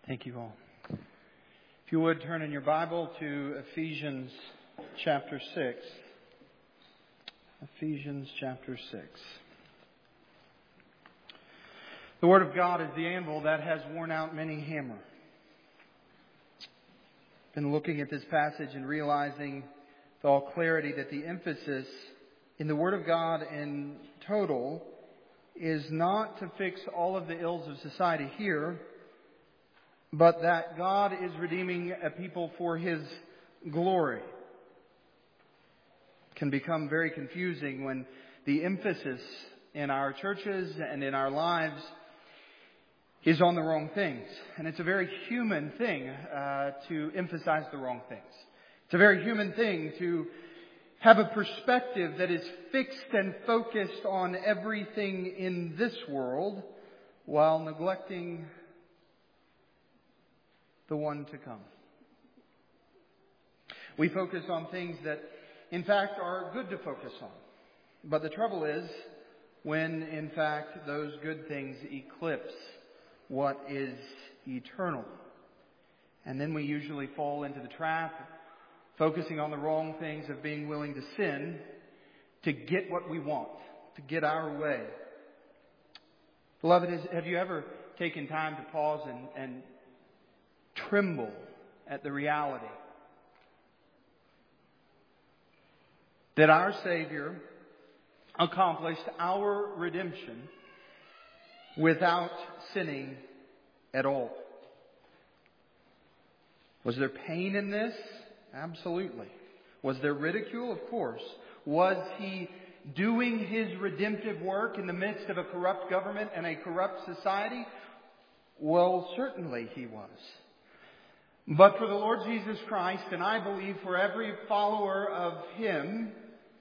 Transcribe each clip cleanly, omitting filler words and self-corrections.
Thank you all. If you would turn in your Bible to Ephesians chapter 6. Ephesians chapter 6. The Word of God is the anvil that has worn out many hammer. Been looking at this passage and realizing with all clarity that the emphasis in the Word of God in total is not to fix all of the ills of society here, but that God is redeeming a people for His glory. It can become very confusing when the emphasis in our churches and in our lives is on the wrong things. And it's a very human thing to emphasize the wrong things. It's a very human thing to have a perspective that is fixed and focused on everything in this world while neglecting the one to come. We focus on things that, in fact, are good to focus on. But the trouble is when, in fact, those good things eclipse what is eternal. And then we usually fall into the trap of focusing on the wrong things, of being willing to sin to get what we want, to get our way. Beloved, have you ever taken time to pause and tremble at the reality that our Savior accomplished our redemption without sinning at all? Was there pain in this? Absolutely. Was there ridicule? Of course. Was He doing His redemptive work in the midst of a corrupt government and a corrupt society? Well, certainly He was. But for the Lord Jesus Christ, and I believe for every follower of Him,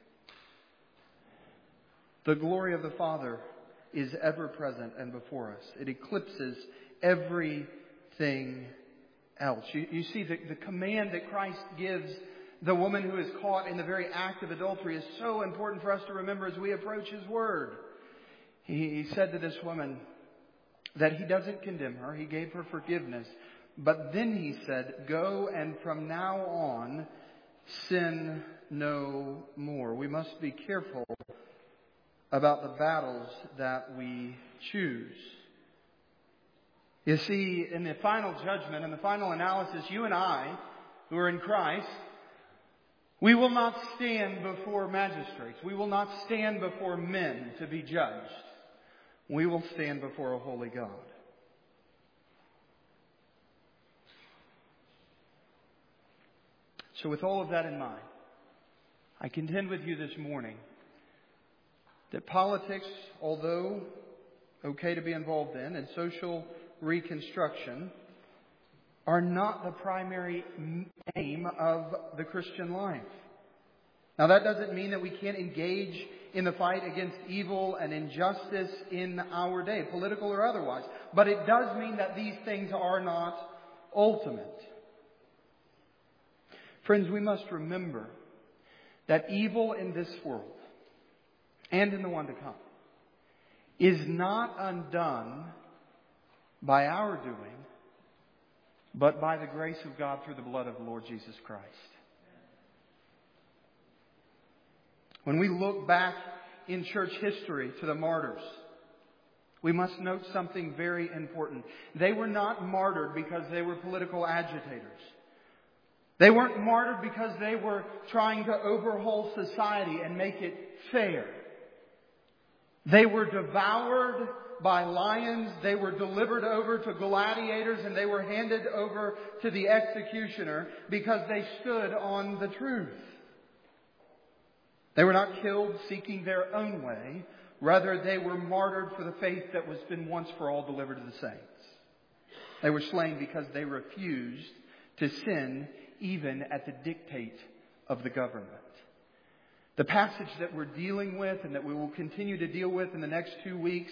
the glory of the Father is ever present and before us. It eclipses everything else. You see, the command that Christ gives the woman who is caught in the very act of adultery is so important for us to remember as we approach His Word. He said to this woman that He doesn't condemn her. He gave her forgiveness. But then He said, go and from now on sin no more. We must be careful about the battles that we choose. You see, in the final judgment, in the final analysis, you and I, who are in Christ, we will not stand before magistrates. We will not stand before men to be judged. We will stand before a holy God. So with all of that in mind, I contend with you this morning that politics, although okay to be involved in, and social reconstruction, are not the primary aim of the Christian life. Now, that doesn't mean that we can't engage in the fight against evil and injustice in our day, political or otherwise. But it does mean that these things are not ultimate. Friends, we must remember that evil in this world and in the one to come is not undone by our doing, but by the grace of God through the blood of the Lord Jesus Christ. When we look back in church history to the martyrs, we must note something very important. They were not martyred because they were political agitators. They weren't martyred because they were trying to overhaul society and make it fair. They were devoured by lions. They were delivered over to gladiators, and they were handed over to the executioner because they stood on the truth. They were not killed seeking their own way. Rather, they were martyred for the faith that was been once for all delivered to the saints. They were slain because they refused to sin even at the dictate of the government. The passage that we're dealing with and that we will continue to deal with in the next 2 weeks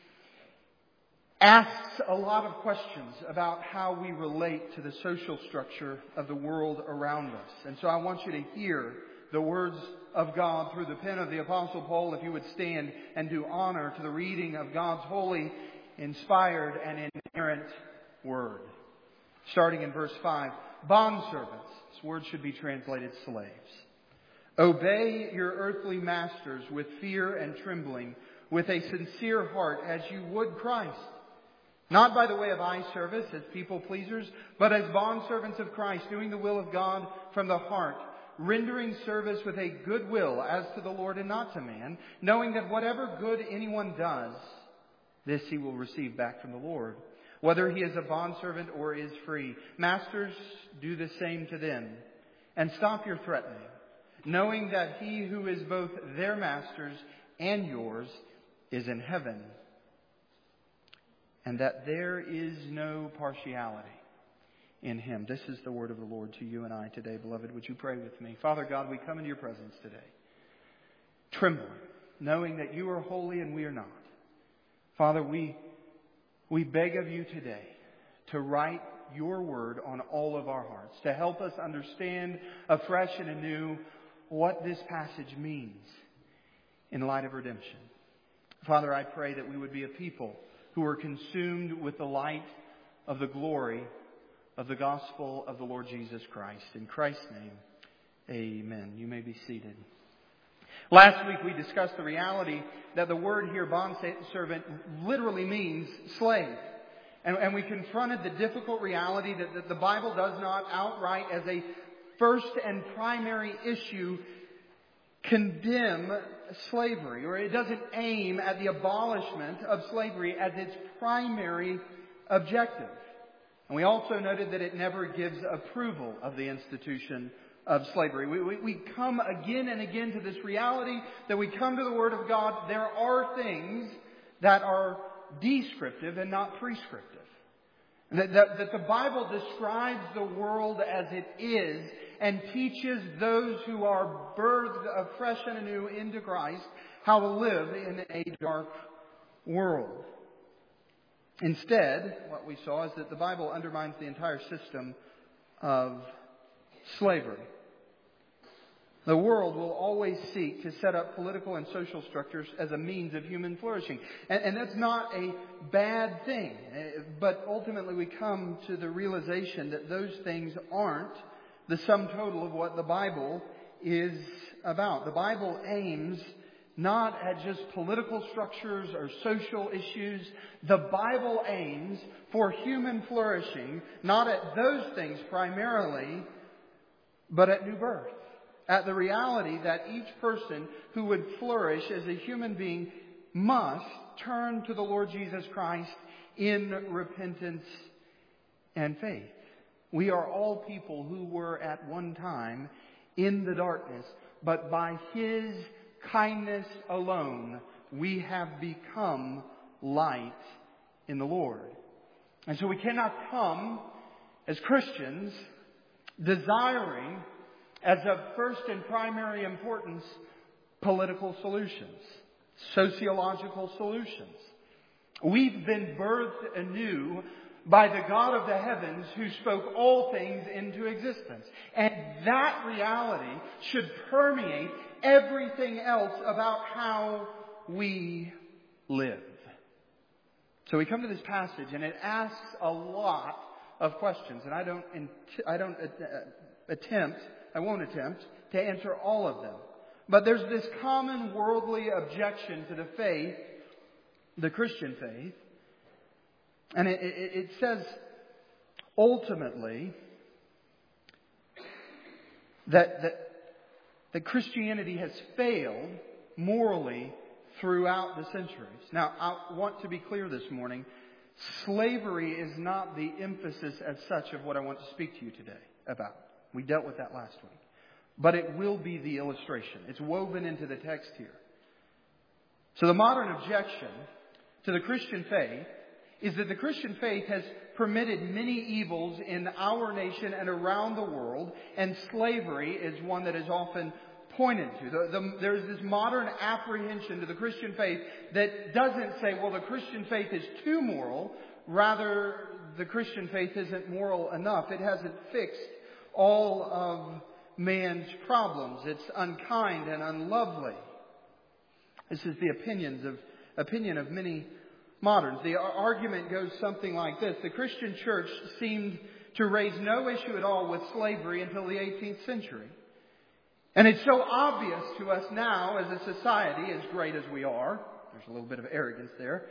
asks a lot of questions about how we relate to the social structure of the world around us. And so I want you to hear the words of God through the pen of the Apostle Paul, if you would stand and do honor to the reading of God's holy, inspired, and inerrant Word. Starting in verse 5, bondservants. This word should be translated slaves. Obey your earthly masters with fear and trembling, with a sincere heart as you would Christ. Not by the way of eye service as people pleasers, but as bondservants of Christ, doing the will of God from the heart, rendering service with a good will as to the Lord and not to man, knowing that whatever good anyone does, this he will receive back from the Lord, whether he is a bondservant or is free. Masters, do the same to them, and stop your threatening, knowing that he who is both their masters and yours is in heaven, and that there is no partiality in him. This is the word of the Lord to you and I today, beloved. Would you pray with me? Father God, we come into your presence today, trembling, knowing that you are holy and we are not. Father, we beg of you today to write your word on all of our hearts, to help us understand afresh and anew what this passage means in light of redemption. Father, I pray that we would be a people who are consumed with the light of the glory of the gospel of the Lord Jesus Christ. In Christ's name, amen. You may be seated. Last week we discussed the reality that the word here, bondservant, literally means slave. And we confronted the difficult reality that the Bible does not outright, as a first and primary issue, condemn slavery, or it doesn't aim at the abolishment of slavery as its primary objective. And we also noted that it never gives approval of the institution of slavery. We come again and again to this reality that we come to the Word of God. There are things that are descriptive and not prescriptive. That the Bible describes the world as it is and teaches those who are birthed afresh and anew into Christ how to live in a dark world. Instead, what we saw is that the Bible undermines the entire system of slavery. The world will always seek to set up political and social structures as a means of human flourishing. And that's not a bad thing. But ultimately we come to the realization that those things aren't the sum total of what the Bible is about. The Bible aims not at just political structures or social issues. The Bible aims for human flourishing, not at those things primarily, but at new birth. At the reality that each person who would flourish as a human being must turn to the Lord Jesus Christ in repentance and faith. We are all people who were at one time in the darkness, but by His kindness alone we have become light in the Lord. And so we cannot come as Christians desiring, as of first and primary importance, political solutions, sociological solutions. We've been birthed anew by the God of the heavens who spoke all things into existence. And that reality should permeate everything else about how we live. So we come to this passage and it asks a lot of questions. And I won't attempt to answer all of them. But there's this common worldly objection to the faith, the Christian faith. And it says ultimately that Christianity has failed morally throughout the centuries. Now, I want to be clear this morning. Slavery is not the emphasis as such of what I want to speak to you today about. We dealt with that last week. But it will be the illustration. It's woven into the text here. So the modern objection to the Christian faith is that the Christian faith has permitted many evils in our nation and around the world, and slavery is one that is often pointed to. There's this modern apprehension to the Christian faith that doesn't say, well, the Christian faith is too moral. Rather, the Christian faith isn't moral enough. It hasn't fixed all of man's problems. It's unkind and unlovely. This is the opinion of many moderns. The argument goes something like this. The Christian church seemed to raise no issue at all with slavery until the 18th century. And it's so obvious to us now as a society, as great as we are, there's a little bit of arrogance there,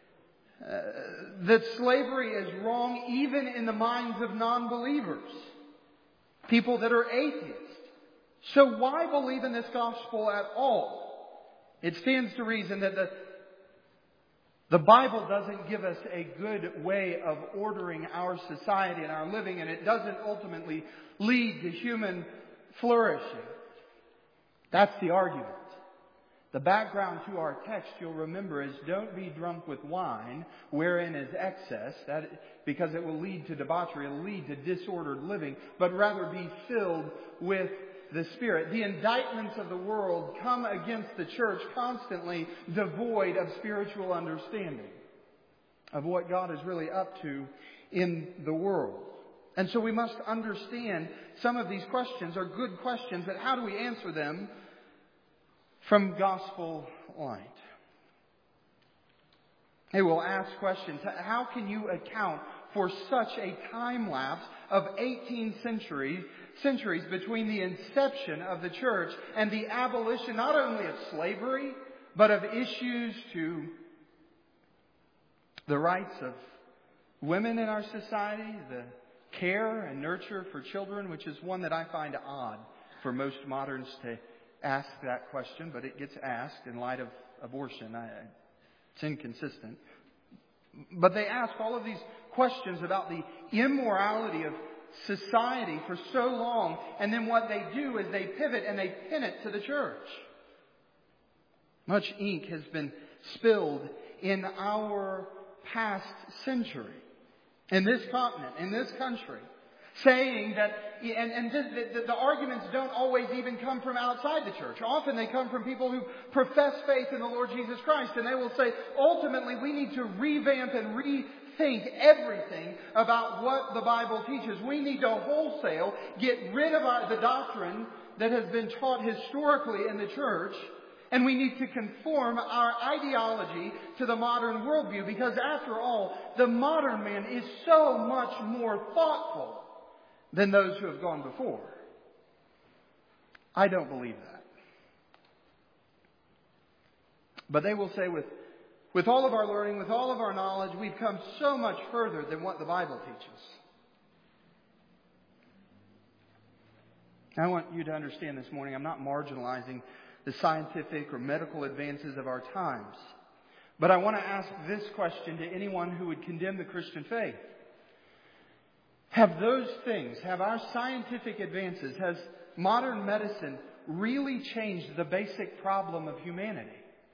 that slavery is wrong even in the minds of non-believers, people that are atheists. So why believe in this gospel at all? It stands to reason that the Bible doesn't give us a good way of ordering our society and our living, and it doesn't ultimately lead to human flourishing. That's the argument. The background to our text, you'll remember, is don't be drunk with wine, wherein is excess, because it will lead to debauchery, it will lead to disordered living, but rather be filled with the Spirit. The indictments of the world come against the church constantly devoid of spiritual understanding of what God is really up to in the world. And so we must understand some of these questions are good questions, but how do we answer them from gospel light? They will ask questions. How can you account for such a time lapse of 18 centuries between the inception of the church and the abolition not only of slavery, but of issues to the rights of women in our society, the care and nurture for children, which is one that I find odd for most moderns to ask that question, but it gets asked in light of abortion. It's inconsistent. But they ask all of these questions about the immorality of society for so long, and then what they do is they pivot and they pin it to the church. Much ink has been spilled in our past century, in this continent, in this country, saying that, the arguments don't always even come from outside the church. Often they come from people who profess faith in the Lord Jesus Christ, and they will say, ultimately, we need to revamp and rethink everything about what the Bible teaches. We need to wholesale get rid of the doctrine that has been taught historically in the church, and we need to conform our ideology to the modern worldview, because after all, the modern man is so much more thoughtful than those who have gone before. I don't believe that. But they will say, with all of our learning, with all of our knowledge, we've come so much further than what the Bible teaches. I want you to understand this morning, I'm not marginalizing the scientific or medical advances of our times. But I want to ask this question to anyone who would condemn the Christian faith. Have those things, have our scientific advances, has modern medicine really changed the basic problem of humanity?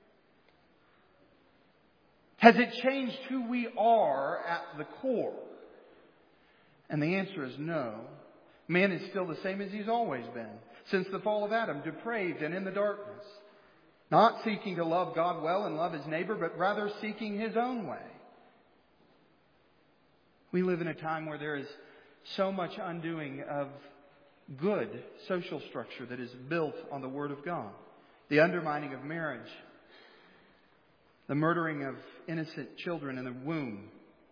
Has it changed who we are at the core? And the answer is no. Man is still the same as he's always been. Since the fall of Adam, depraved and in the darkness. Not seeking to love God well and love his neighbor, but rather seeking his own way. We live in a time where there is so much undoing of good social structure that is built on the Word of God. The undermining of marriage. The murdering of innocent children in the womb.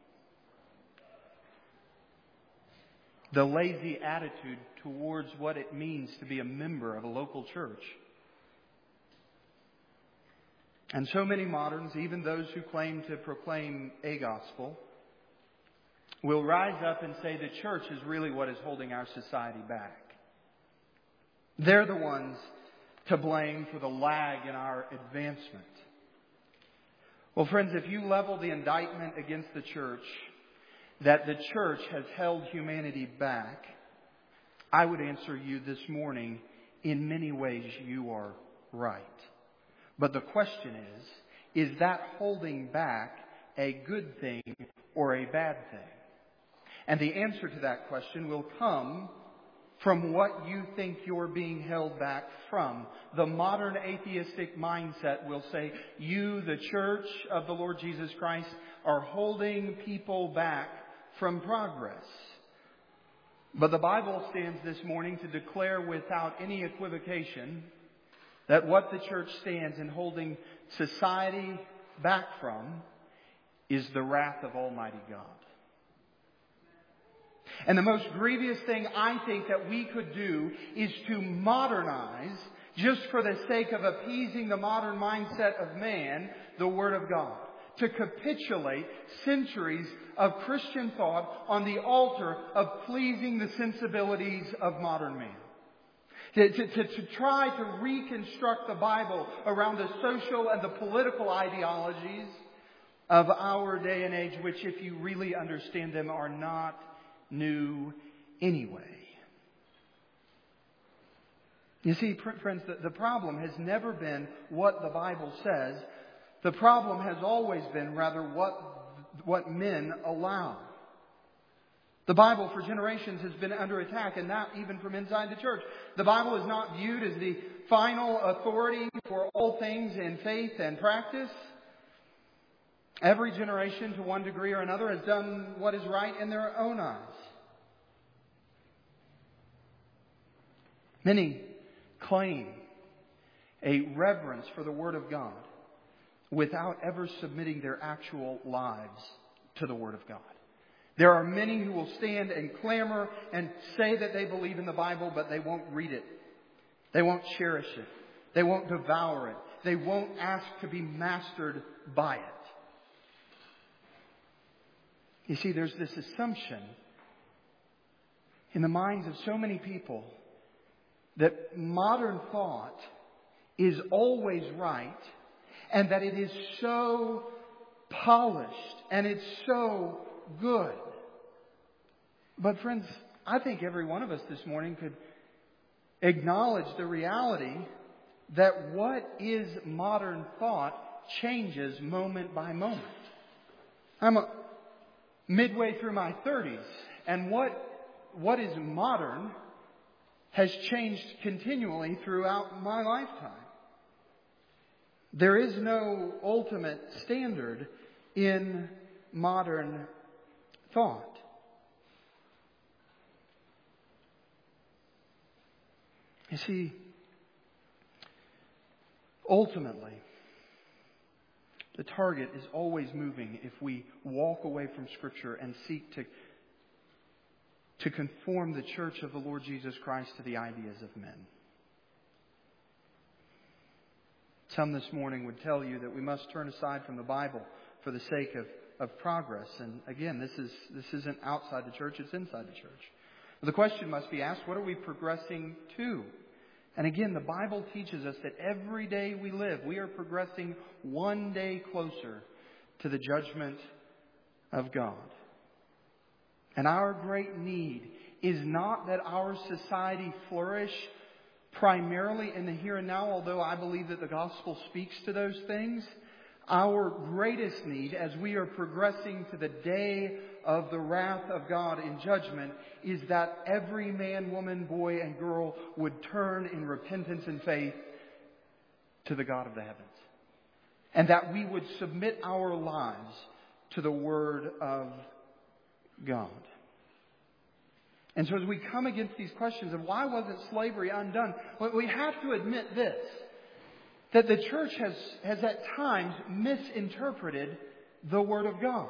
The lazy attitude towards what it means to be a member of a local church. And so many moderns, even those who claim to proclaim a gospel, will rise up and say the church is really what is holding our society back. They're the ones to blame for the lag in our advancement. Well, friends, if you level the indictment against the church, that the church has held humanity back, I would answer you this morning, in many ways you are right. But the question is that holding back a good thing or a bad thing? And the answer to that question will come from what you think you're being held back from. The modern atheistic mindset will say, you, the church of the Lord Jesus Christ, are holding people back from progress. But the Bible stands this morning to declare without any equivocation that what the church stands in holding society back from is the wrath of Almighty God. And the most grievous thing I think that we could do is to modernize, just for the sake of appeasing the modern mindset of man, the Word of God. To capitulate centuries of Christian thought on the altar of pleasing the sensibilities of modern man. To try to reconstruct the Bible around the social and the political ideologies of our day and age, which, if you really understand them, are not new anyway. You see, friends, the problem has never been what the Bible says. The problem has always been, rather, what men allow. The Bible for generations has been under attack, and not even from inside the church. The Bible is not viewed as the final authority for all things in faith and practice. Every generation, to one degree or another, has done what is right in their own eyes. Many claim a reverence for the Word of God without ever submitting their actual lives to the Word of God. There are many who will stand and clamor and say that they believe in the Bible, but they won't read it. They won't cherish it. They won't devour it. They won't ask to be mastered by it. You see, there's this assumption in the minds of so many people that modern thought is always right, and that it is so polished and it's so good. But friends, I think every one of us this morning could acknowledge the reality that what is modern thought changes moment by moment. I'm midway through my 30s, and what is modern has changed continually throughout my lifetime. There is no ultimate standard in modern thought. You see, ultimately, the target is always moving if we walk away from Scripture and seek to conform the church of the Lord Jesus Christ to the ideas of men. Some this morning would tell you that we must turn aside from the Bible for the sake of progress. And again, this isn't outside the church, it's inside the church. But the question must be asked, what are we progressing to? And again, the Bible teaches us that every day we live, we are progressing one day closer to the judgment of God. And our great need is not that our society flourish primarily in the here and now, although I believe that the gospel speaks to those things. Our greatest need as we are progressing to the day of the wrath of God in judgment is that every man, woman, boy, and girl would turn in repentance and faith to the God of the heavens. And that we would submit our lives to the Word of God. And so as we come against these questions of why wasn't slavery undone, we have to admit this, that the church has at times misinterpreted the Word of God.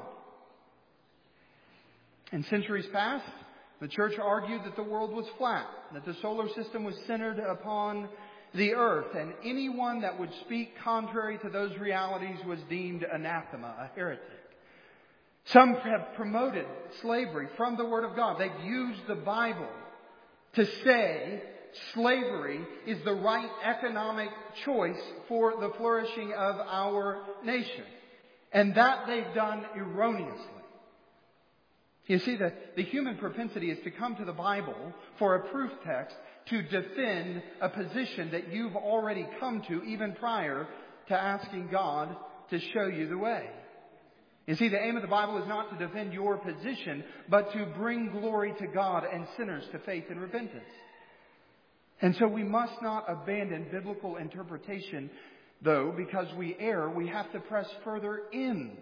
In centuries past, the church argued that the world was flat, that the solar system was centered upon the earth, and anyone that would speak contrary to those realities was deemed anathema, a heretic. Some have promoted slavery from the Word of God. They've used the Bible to say slavery is the right economic choice for the flourishing of our nation. And that they've done erroneously. You see, the human propensity is to come to the Bible for a proof text to defend a position that you've already come to even prior to asking God to show you the way. You see, the aim of the Bible is not to defend your position, but to bring glory to God and sinners to faith and repentance. And so we must not abandon biblical interpretation, though, because we err, we have to press further in.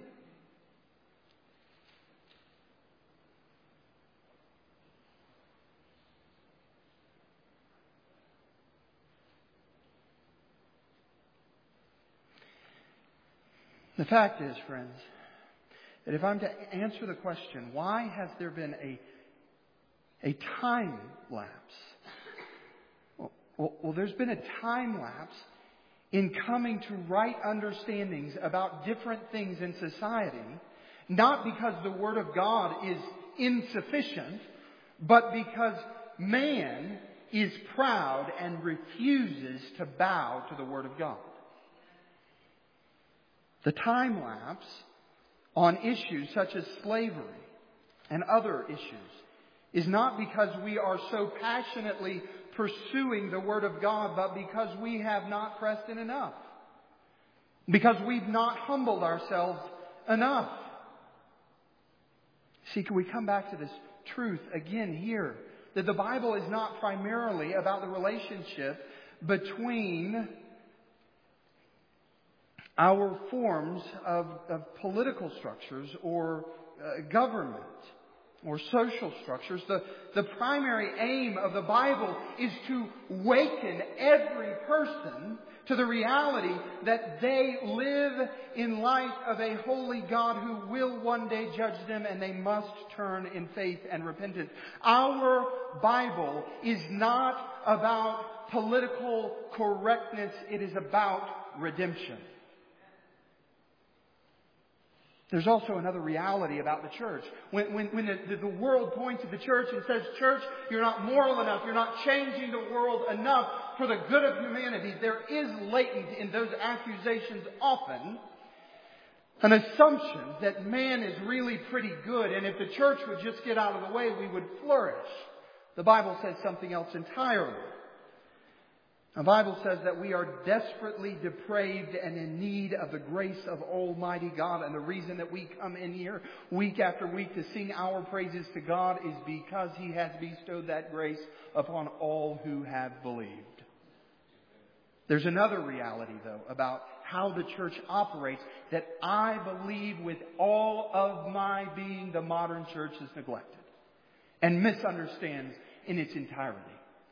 The fact is, friends, that if I'm to answer the question, why has there been A time lapse. Well, there's been a time lapse in coming to right understandings about different things in society, not because the Word of God is insufficient, but because man is proud and refuses to bow to the Word of God. The time lapse on issues such as slavery and other issues is not because we are so passionately pursuing the Word of God, but because we have not pressed in enough. Because we've not humbled ourselves enough. See, can we come back to this truth again here? That the Bible is not primarily about the relationship between our forms of political structures or government or social structures. The primary aim of the Bible is to waken every person to the reality that they live in light of a holy God who will one day judge them, and they must turn in faith and repentance. Our Bible is not about political correctness. It is about redemption. There's also another reality about the church. When the world points at the church and says, "Church, you're not moral enough, you're not changing the world enough for the good of humanity," there is latent in those accusations often an assumption that man is really pretty good, and if the church would just get out of the way, we would flourish. The Bible says something else entirely. The Bible says that we are desperately depraved and in need of the grace of Almighty God. And the reason that we come in here week after week to sing our praises to God is because He has bestowed that grace upon all who have believed. There's another reality, though, about how the church operates that I believe with all of my being the modern church is neglected and misunderstands in its entirety.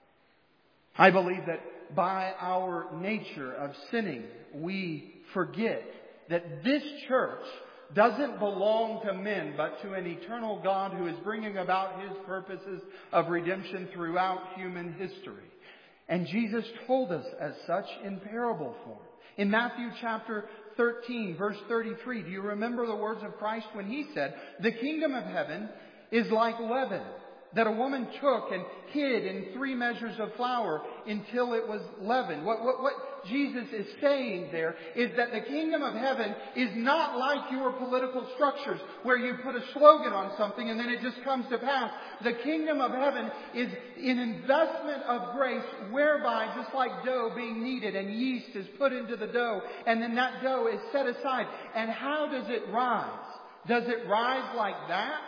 I believe that by our nature of sinning, we forget that this church doesn't belong to men, but to an eternal God who is bringing about His purposes of redemption throughout human history. And Jesus told us as such in parable form. In Matthew chapter 13, verse 33, do you remember the words of Christ when He said, "The kingdom of heaven is like leaven that a woman took and hid in 3 measures of flour until it was leavened." What Jesus is saying there is that the kingdom of heaven is not like your political structures where you put a slogan on something and then it just comes to pass. The kingdom of heaven is an investment of grace whereby, just like dough being kneaded and yeast is put into the dough and then that dough is set aside. And how does it rise? Does it rise like that?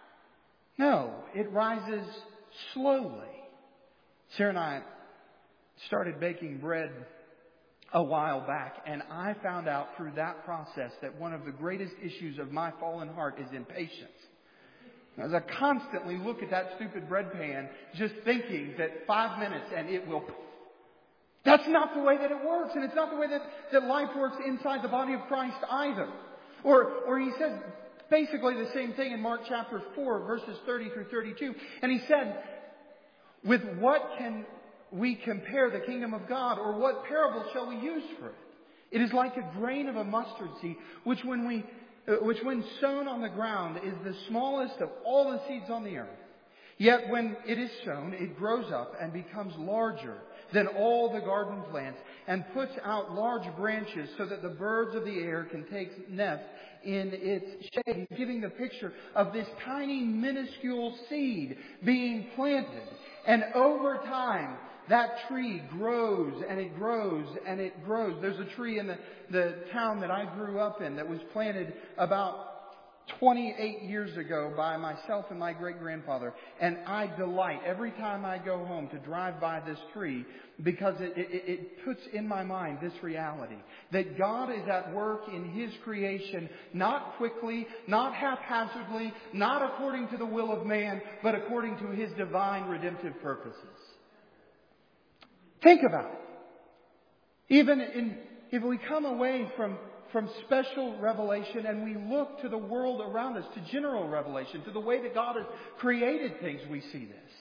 No, it rises slowly. Sarah and I started baking bread a while back, and I found out through that process that one of the greatest issues of my fallen heart is impatience. As I constantly look at that stupid bread pan, just thinking that 5 minutes and it will... That's not the way that it works, and it's not the way that life works inside the body of Christ either. Or he says basically the same thing in Mark chapter 4, verses 30 through 32. And he said, "With what can we compare the kingdom of God, or what parable shall we use for it? It is like a grain of a mustard seed, which when sown on the ground is the smallest of all the seeds on the earth. Yet when it is sown, it grows up and becomes larger than all the garden plants, and puts out large branches so that the birds of the air can take nest in its shade." He's giving the picture of this tiny, minuscule seed being planted. And over time, that tree grows and it grows and it grows. There's a tree in the town that I grew up in that was planted about 28 years ago by myself and my great-grandfather. And I delight every time I go home to drive by this tree because it puts in my mind this reality that God is at work in His creation, not quickly, not haphazardly, not according to the will of man, but according to His divine redemptive purposes. Think about it. Even if we come away from from special revelation and we look to the world around us, to general revelation, to the way that God has created things, we see this.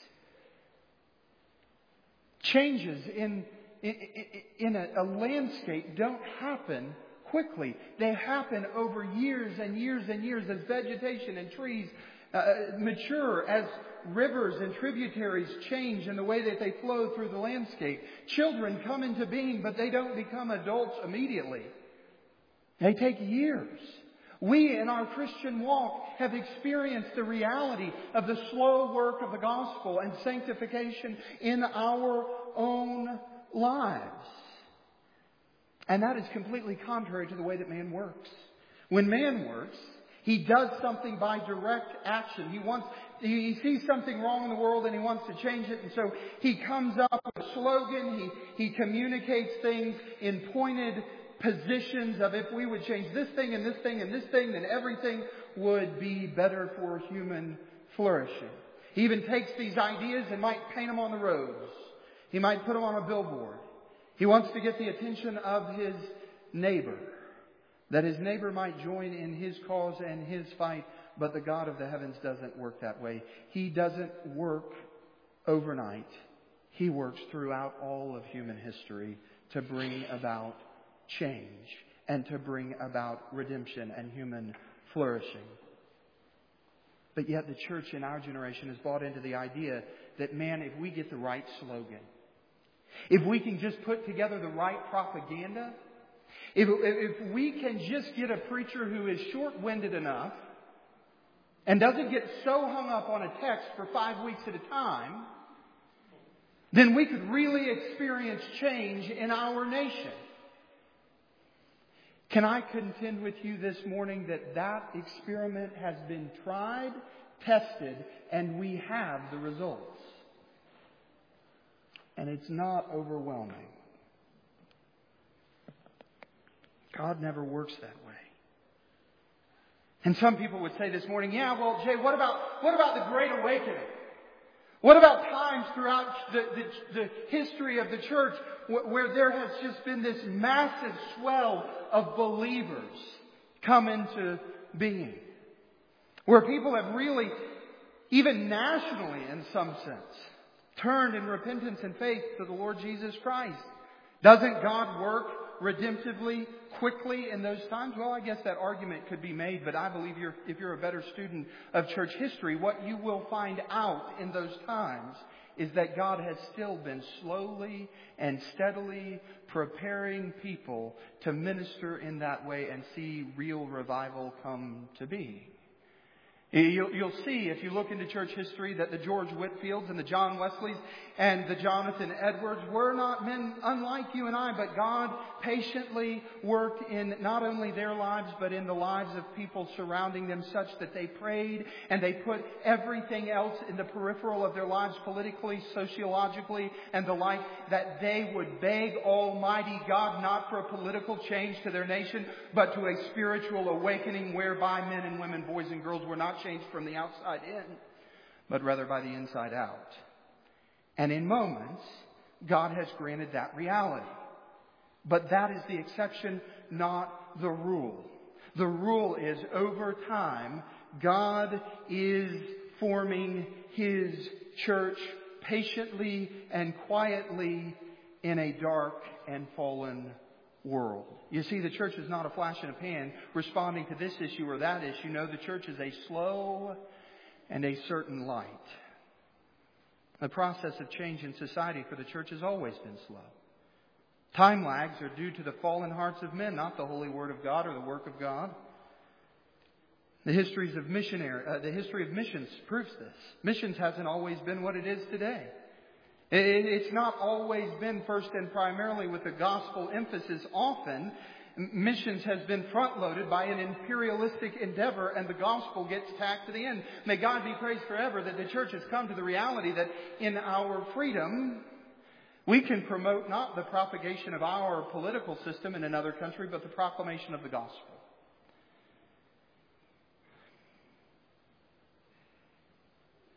Changes in a landscape don't happen quickly. They happen over years and years and years as vegetation and trees mature, as rivers and tributaries change in the way that they flow through the landscape. Children come into being, but they don't become adults immediately. They take years. We, in our Christian walk, have experienced the reality of the slow work of the gospel and sanctification in our own lives. And that is completely contrary to the way that man works. When man works, he does something by direct action. He sees something wrong in the world and he wants to change it. And so he comes up with a slogan. He communicates things in pointed positions of if we would change this thing and this thing and this thing, then everything would be better for human flourishing. He even takes these ideas and might paint them on the roads. He might put them on a billboard. He wants to get the attention of his neighbor, that his neighbor might join in his cause and his fight. But the God of the heavens doesn't work that way. He doesn't work overnight. He works throughout all of human history to bring about change and to bring about redemption and human flourishing. But yet the church in our generation has bought into the idea that, man, if we get the right slogan, if we can just put together the right propaganda, if we can just get a preacher who is short-winded enough and doesn't get so hung up on a text for 5 weeks at a time, then we could really experience change in our nation. Can I contend with you this morning that experiment has been tried, tested, and we have the results? And it's not overwhelming. God never works that way. And some people would say this morning, yeah, well, Jay, what about the Great Awakening? What about times throughout the history of the church where there has just been this massive swell of believers come into being? Where people have really, even nationally in some sense, turned in repentance and faith to the Lord Jesus Christ. Doesn't God work redemptively, quickly in those times? Well, I guess that argument could be made, but I believe if you're a better student of church history, what you will find out in those times is that God has still been slowly and steadily preparing people to minister in that way and see real revival come to be. You'll see, if you look into church history, that the George Whitefields and the John Wesleys and the Jonathan Edwards were not men unlike you and I, but God patiently worked in not only their lives, but in the lives of people surrounding them, such that they prayed and they put everything else in the peripheral of their lives, politically, sociologically, and the like, that they would beg Almighty God not for a political change to their nation, but to a spiritual awakening whereby men and women, boys and girls were not changed from the outside in, but rather by the inside out. And in moments, God has granted that reality. But that is the exception, not the rule. The rule is, over time, God is forming His church patiently and quietly in a dark and fallen world. You see, the church is not a flash in a pan responding to this issue or that issue. No, the church is a slow and a certain light. The process of change in society for the church has always been slow. Time lags are due to the fallen hearts of men, not the holy word of God or the work of God. The history of missions proves this. Missions hasn't always been what it is today. It's not always been first and primarily with a gospel emphasis. Often, missions has been front-loaded by an imperialistic endeavor, and the gospel gets tacked to the end. May God be praised forever that the church has come to the reality that in our freedom, we can promote not the propagation of our political system in another country, but the proclamation of the gospel.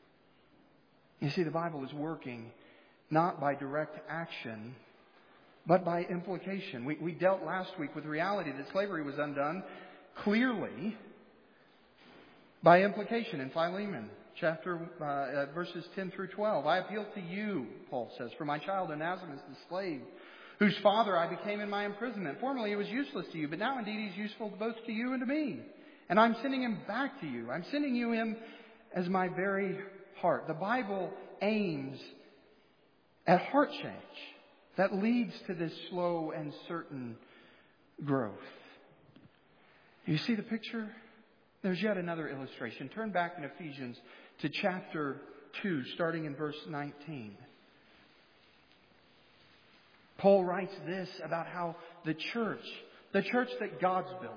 You see, the Bible is working not by direct action, but by implication. We dealt last week with the reality that slavery was undone clearly by implication in Philemon. Verses 10 through 12. I appeal to you, Paul says, for my child Onesimus, the slave, whose father I became in my imprisonment. Formerly he was useless to you, but now indeed he's useful both to you and to me. And I'm sending him back to you. I'm sending you him as my very heart. The Bible aims at heart change that leads to this slow and certain growth. You see the picture? There's yet another illustration. Turn back in Ephesians to chapter 2, starting in verse 19. Paul writes this about how the church that God's building,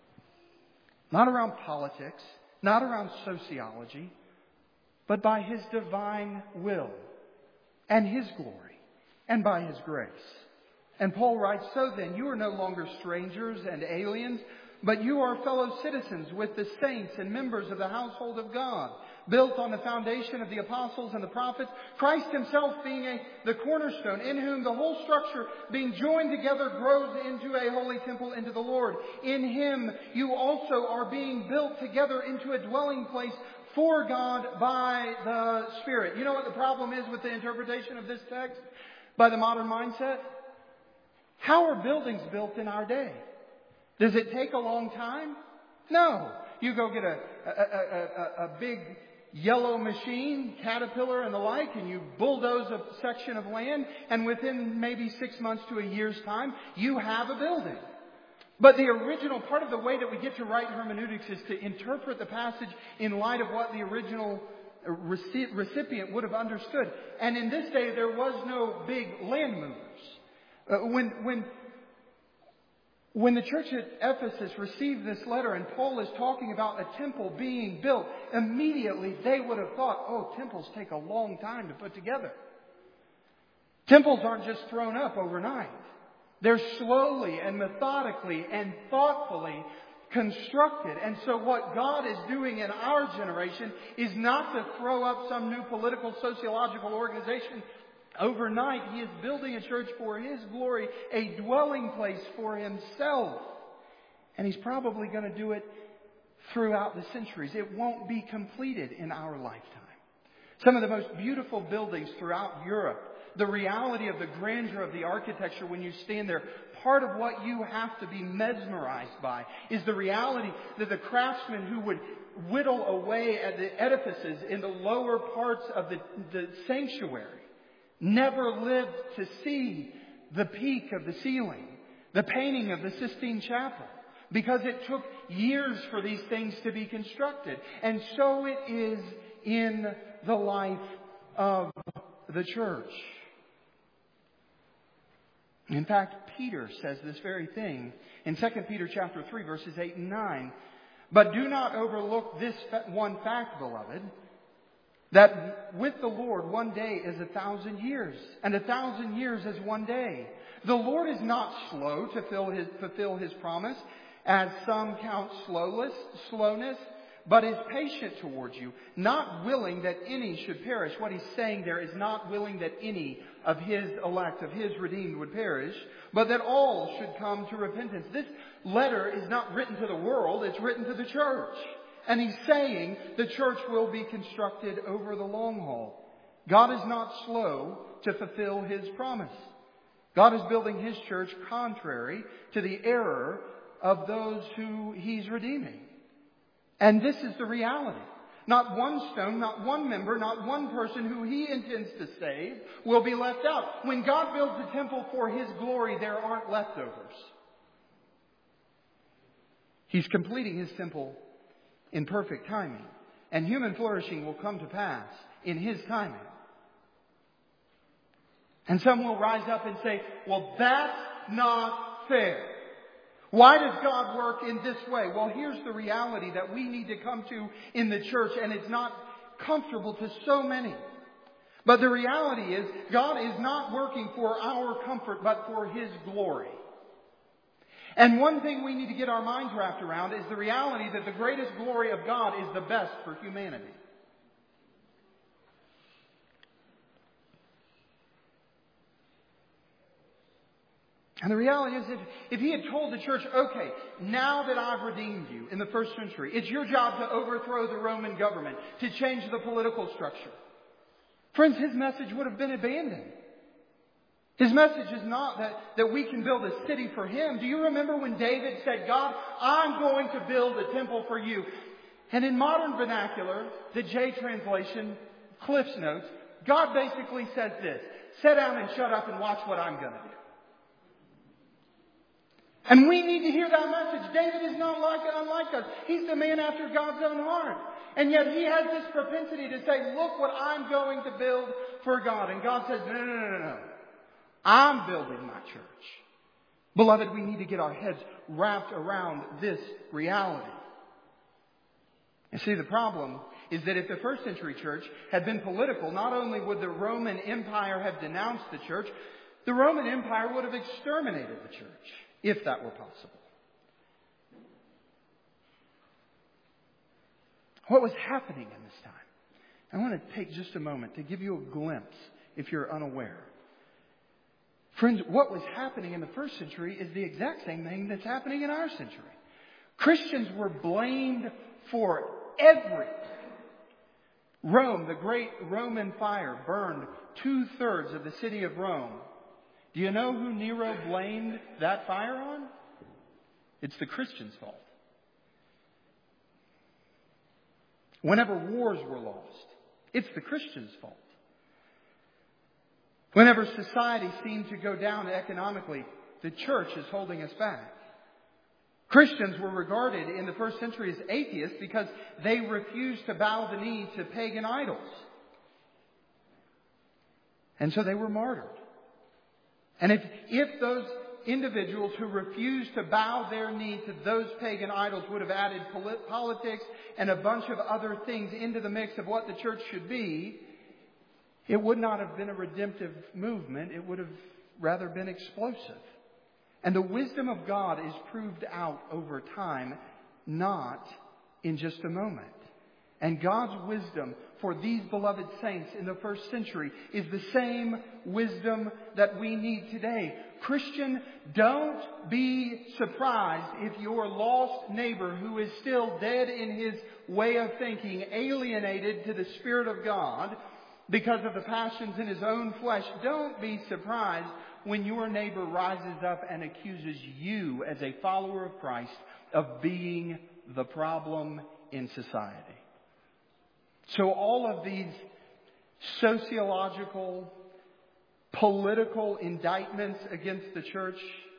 not around politics, not around sociology, but by His divine will and His glory and by His grace. And Paul writes, so then, you are no longer strangers and aliens, but you are fellow citizens with the saints and members of the household of God, built on the foundation of the apostles and the prophets, Christ Himself being the cornerstone, in whom the whole structure being joined together grows into a holy temple into the Lord. In Him you also are being built together into a dwelling place for God by the Spirit. You know what the problem is with the interpretation of this text by the modern mindset? How are buildings built in our day? Does it take a long time? No. You go get a big yellow machine, Caterpillar and the like, and you bulldoze a section of land, and within maybe 6 months to a year's time, you have a building. But the original part of the way that we get to right hermeneutics is to interpret the passage in light of what the original recipient would have understood. And in this day, there was no big land movers. When the church at Ephesus received this letter and Paul is talking about a temple being built, immediately they would have thought, oh, temples take a long time to put together. Temples aren't just thrown up overnight. They're slowly and methodically and thoughtfully constructed. And so what God is doing in our generation is not to throw up some new political, sociological organization overnight. He is building a church for His glory, a dwelling place for Himself. And He's probably going to do it throughout the centuries. It won't be completed in our lifetime. Some of the most beautiful buildings throughout Europe, the reality of the grandeur of the architecture when you stand there, part of what you have to be mesmerized by is the reality that the craftsmen who would whittle away at the edifices in the lower parts of the sanctuary never lived to see the peak of the ceiling, the painting of the Sistine Chapel, because it took years for these things to be constructed. And so it is in the life of the church. In fact, Peter says this very thing in 2 Peter chapter 3, verses 8 and 9. But do not overlook this one fact, beloved, that with the Lord 1 day is 1,000 years, and 1,000 years is 1 day. The Lord is not slow to fulfill His promise, as some count slowness, but is patient towards you, not willing that any should perish. What he's saying there is not willing that any of His elect, of His redeemed would perish, but that all should come to repentance. This letter is not written to the world, it's written to the church. And he's saying the church will be constructed over the long haul. God is not slow to fulfill His promise. God is building His church contrary to the error of those who He's redeeming. And this is the reality. Not one stone, not one member, not one person who He intends to save will be left out. When God builds a temple for His glory, there aren't leftovers. He's completing His temple in perfect timing. And human flourishing will come to pass in His timing. And some will rise up and say, well, that's not fair. Why does God work in this way? Well, here's the reality that we need to come to in the church, and it's not comfortable to so many. But the reality is, God is not working for our comfort, but for His glory. And one thing we need to get our minds wrapped around is the reality that the greatest glory of God is the best for humanity. And the reality is, if he had told the church, okay, now that I've redeemed you in the first century, it's your job to overthrow the Roman government, to change the political structure. Friends, his message would have been abandoned. His message is not that we can build a city for him. Do you remember when David said, God, I'm going to build a temple for you? And in modern vernacular, the J translation, Cliff's Notes, God basically says this: sit down and shut up and watch what I'm going to do. And we need to hear that message. David is not unlike us. He's the man after God's own heart. And yet he has this propensity to say, look what I'm going to build for God. And God says, no. I'm building my church. Beloved, we need to get our heads wrapped around this reality. And see, the problem is that if the first century church had been political, not only would the Roman Empire have denounced the church, the Roman Empire would have exterminated the church, if that were possible. What was happening in this time? I want to take just a moment to give you a glimpse, if you're unaware. Friends, what was happening in the first century is the exact same thing that's happening in our century. Christians were blamed for everything. Rome, the great Roman fire, burned 2/3 of the city of Rome. Do you know who Nero blamed that fire on? It's the Christians' fault. Whenever wars were lost, it's the Christians' fault. Whenever society seemed to go down economically, the church is holding us back. Christians were regarded in the first century as atheists because they refused to bow the knee to pagan idols. And so they were martyred. And if those individuals who refused to bow their knee to those pagan idols would have added politics and a bunch of other things into the mix of what the church should be, it would not have been a redemptive movement. It would have rather been explosive. And the wisdom of God is proved out over time, not in just a moment. And God's wisdom for these beloved saints in the first century is the same wisdom that we need today. Christian, don't be surprised if your lost neighbor who is still dead in his way of thinking, alienated to the Spirit of God because of the passions in his own flesh, don't be surprised when your neighbor rises up and accuses you as a follower of Christ of being the problem in society. So all of these sociological, political indictments against the church,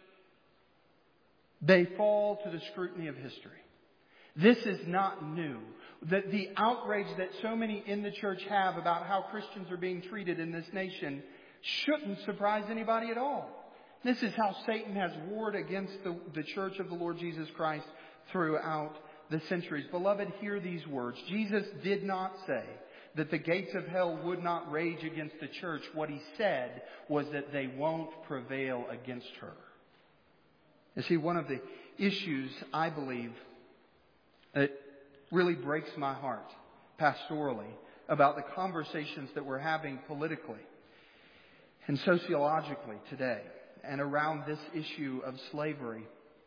they fall to the scrutiny of history. This is not new. The outrage that so many in the church have about how Christians are being treated in this nation shouldn't surprise anybody at all. This is how Satan has warred against the church of the Lord Jesus Christ throughout the centuries. Beloved, hear these words. Jesus did not say that the gates of hell would not rage against the church. What he said was that they won't prevail against her. You see, one of the issues, I believe, that really breaks my heart pastorally about the conversations that we're having politically and sociologically today and around this issue of slavery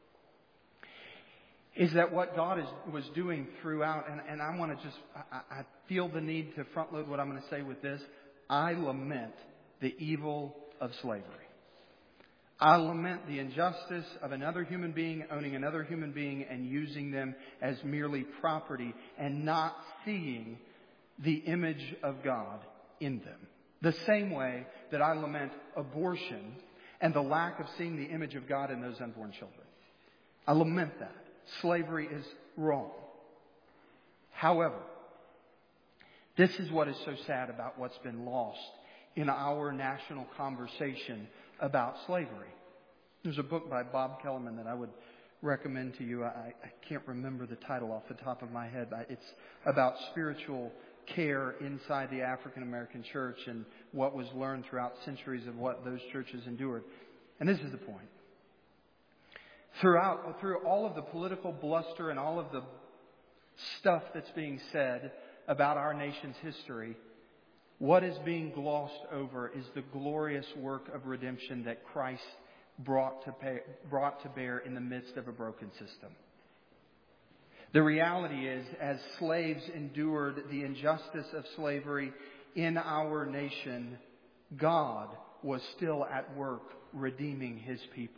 is that what God was doing throughout, and I want to I feel the need to front load what I'm going to say with this. I lament the evil of slavery. I lament the injustice of another human being owning another human being and using them as merely property and not seeing the image of God in them. The same way that I lament abortion and the lack of seeing the image of God in those unborn children. I lament that. Slavery is wrong. However, this is what is so sad about what's been lost in our national conversation about slavery. There's a book by Bob Kellerman that I would recommend to you. I can't remember the title off the top of my head. It's about spiritual care inside the African American church and what was learned throughout centuries of what those churches endured. And this is the point. Through all of the political bluster and all of the stuff that's being said about our nation's history, what is being glossed over is the glorious work of redemption that Christ brought to bear in the midst of a broken system. The reality is, as slaves endured the injustice of slavery in our nation, God was still at work redeeming His people.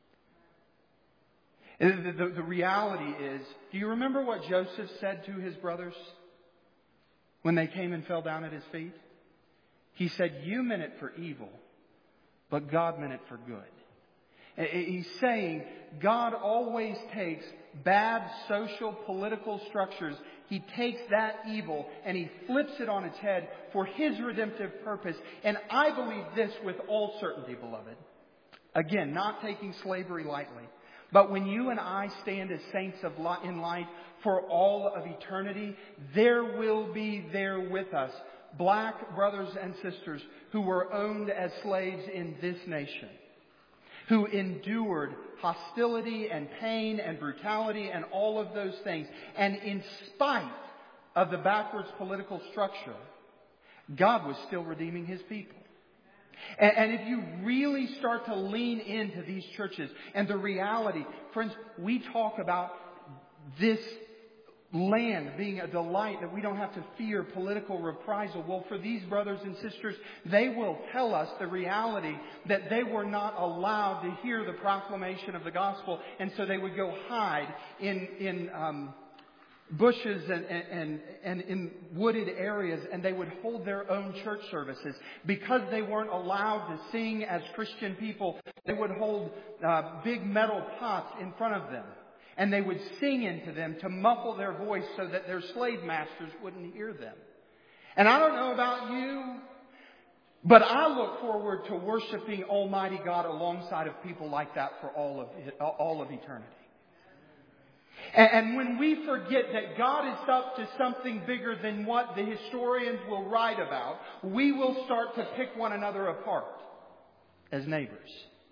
The reality is, do you remember what Joseph said to his brothers when they came and fell down at his feet? He said, "You meant it for evil, but God meant it for good." He's saying God always takes bad social, political structures. He takes that evil and He flips it on its head for His redemptive purpose. And I believe this with all certainty, beloved. Again, not taking slavery lightly. But when you and I stand as saints in light for all of eternity, there will be there with us black brothers and sisters who were owned as slaves in this nation, who endured hostility and pain and brutality and all of those things. And in spite of the backwards political structure, God was still redeeming His people. And if you really start to lean into these churches and the reality, friends, we talk about this land being a delight, that we don't have to fear political reprisal. Well, for these brothers and sisters, they will tell us the reality that they were not allowed to hear the proclamation of the gospel, and so they would go hide in bushes and in wooded areas, and they would hold their own church services. Because they weren't allowed to sing as Christian people, they would hold big metal pots in front of them. And they would sing into them to muffle their voice so that their slave masters wouldn't hear them. And I don't know about you, but I look forward to worshiping Almighty God alongside of people like that for all of eternity. And when we forget that God is up to something bigger than what the historians will write about, we will start to pick one another apart as neighbors.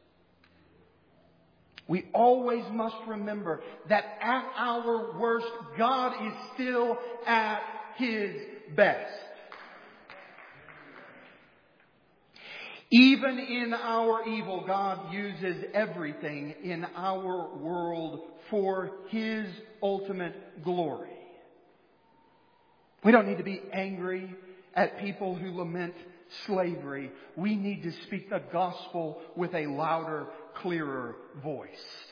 We always must remember that at our worst, God is still at His best. Even in our evil, God uses everything in our world for His ultimate glory. We don't need to be angry at people who lament slavery. We need to speak the gospel with a louder, clearer voice.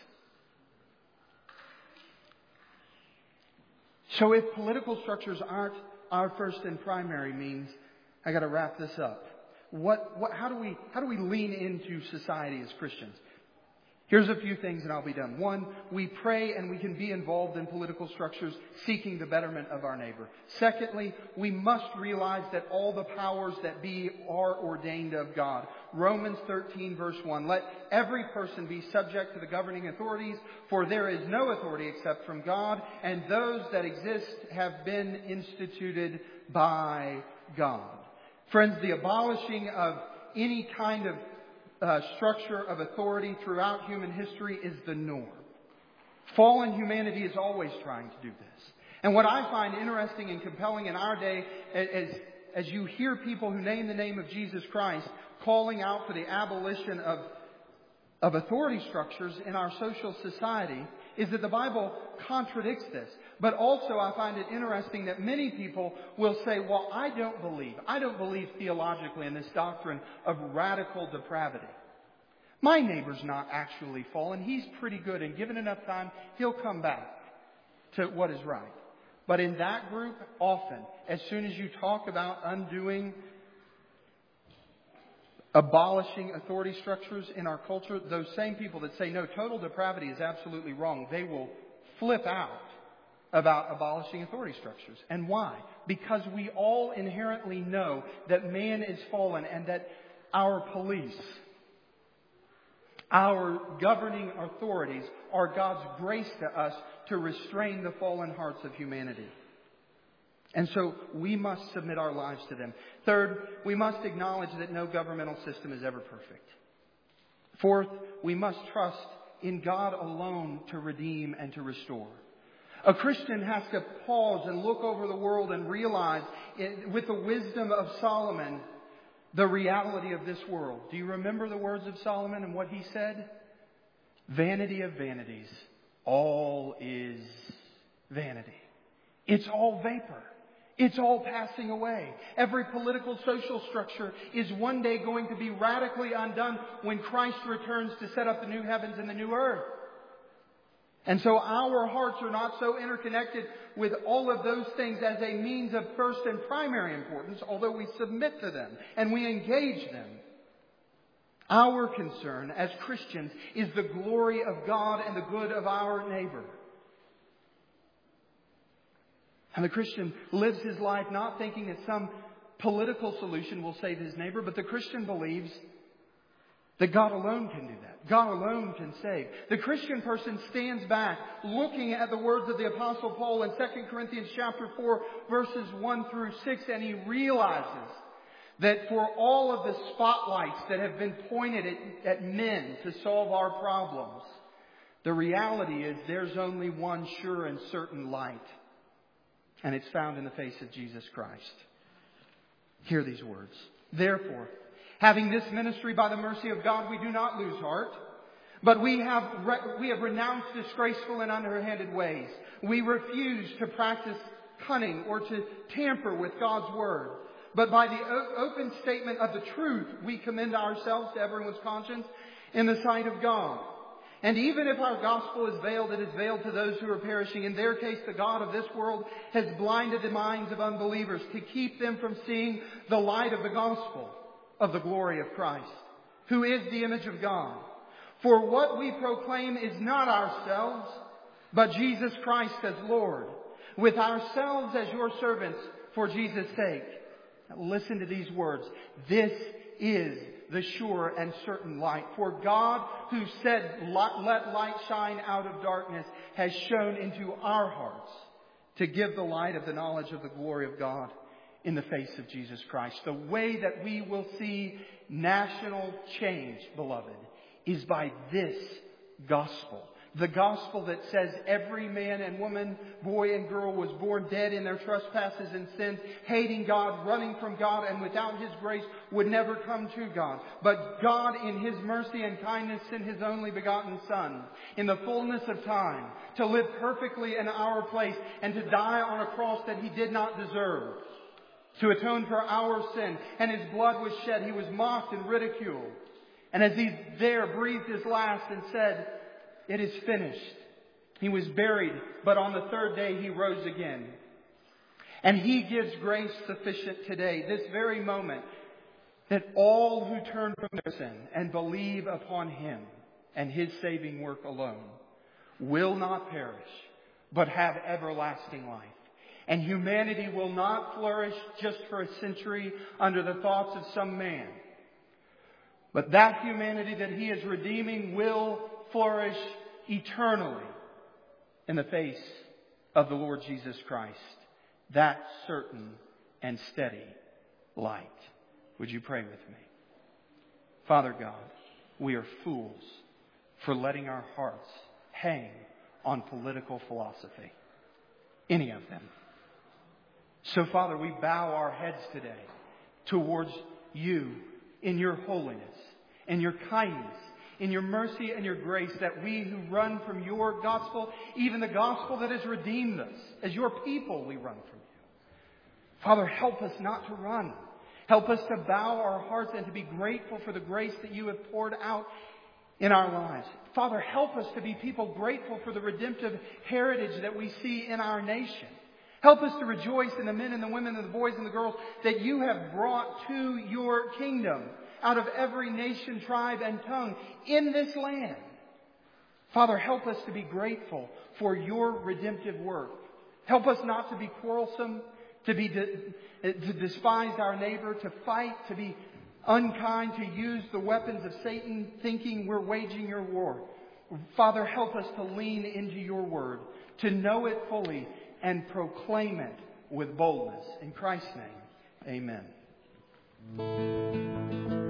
So if political structures aren't our first and primary means, I got to wrap this up. How do we lean into society as Christians? Here's a few things and I'll be done. One, we pray and we can be involved in political structures seeking the betterment of our neighbor. Secondly, we must realize that all the powers that be are ordained of God. Romans 13 verse 1, let every person be subject to the governing authorities, for there is no authority except from God, and those that exist have been instituted by God. Friends, the abolishing of any kind of structure of authority throughout human history is the norm. Fallen humanity is always trying to do this. And what I find interesting and compelling in our day, as you hear people who name the name of Jesus Christ calling out for the abolition of authority structures in our social society, is that the Bible contradicts this. But also I find it interesting that many people will say, well, I don't believe theologically in this doctrine of radical depravity. My neighbor's not actually fallen. He's pretty good, and given enough time, he'll come back to what is right. But in that group, often, as soon as you talk about abolishing authority structures in our culture, those same people that say, no, total depravity is absolutely wrong, they will flip out about abolishing authority structures. And why? Because we all inherently know that man is fallen and that our police, our governing authorities are God's grace to us to restrain the fallen hearts of humanity. And so we must submit our lives to them. Third, we must acknowledge that no governmental system is ever perfect. Fourth, we must trust in God alone to redeem and to restore. A Christian has to pause and look over the world and realize, with the wisdom of Solomon, the reality of this world. Do you remember the words of Solomon and what he said? Vanity of vanities, all is vanity. It's all vapor. It's all passing away. Every political, social structure is one day going to be radically undone when Christ returns to set up the new heavens and the new earth. And so our hearts are not so interconnected with all of those things as a means of first and primary importance, although we submit to them and we engage them. Our concern as Christians is the glory of God and the good of our neighbor. And the Christian lives his life not thinking that some political solution will save his neighbor, but the Christian believes that God alone can do that. God alone can save. The Christian person stands back looking at the words of the Apostle Paul in 2 Corinthians chapter 4, verses 1 through 6, and he realizes that for all of the spotlights that have been pointed at men to solve our problems, the reality is there's only one sure and certain light. And it's found in the face of Jesus Christ. Hear these words. Therefore, having this ministry by the mercy of God, we do not lose heart. But we have renounced disgraceful and underhanded ways. We refuse to practice cunning or to tamper with God's word. But by the open statement of the truth, we commend ourselves to everyone's conscience in the sight of God. And even if our gospel is veiled, it is veiled to those who are perishing. In their case, the God of this world has blinded the minds of unbelievers to keep them from seeing the light of the gospel of the glory of Christ, who is the image of God. For what we proclaim is not ourselves, but Jesus Christ as Lord, with ourselves as your servants for Jesus' sake. Now listen to these words. This is the sure and certain light. For God, who said, let light shine out of darkness, has shone into our hearts to give the light of the knowledge of the glory of God in the face of Jesus Christ. The way that we will see national change, beloved, is by this gospel. The gospel that says every man and woman, boy and girl was born dead in their trespasses and sins, hating God, running from God, and without His grace would never come to God. But God, in His mercy and kindness, sent His only begotten Son in the fullness of time to live perfectly in our place and to die on a cross that He did not deserve, to atone for our sin. And His blood was shed. He was mocked and ridiculed. And as He there breathed His last and said, "It is finished," He was buried, but on the third day He rose again. And He gives grace sufficient today, this very moment, that all who turn from their sin and believe upon Him and His saving work alone will not perish, but have everlasting life. And humanity will not flourish just for a century under the thoughts of some man. But that humanity that He is redeeming will flourish eternally in the face of the Lord Jesus Christ. That certain and steady light. Would you pray with me? Father God, we are fools for letting our hearts hang on political philosophy. Any of them. So, Father, we bow our heads today towards You in Your holiness and Your kindness, in Your mercy and Your grace, that we who run from Your gospel, even the gospel that has redeemed us, as Your people we run from You. Father, help us not to run. Help us to bow our hearts and to be grateful for the grace that You have poured out in our lives. Father, help us to be people grateful for the redemptive heritage that we see in our nation. Help us to rejoice in the men and the women and the boys and the girls that You have brought to Your kingdom out of every nation, tribe, and tongue in this land. Father, help us to be grateful for Your redemptive work. Help us not to be quarrelsome, to despise our neighbor, to fight, to be unkind, to use the weapons of Satan, thinking we're waging Your war. Father, help us to lean into Your word, to know it fully, and proclaim it with boldness. In Christ's name, amen.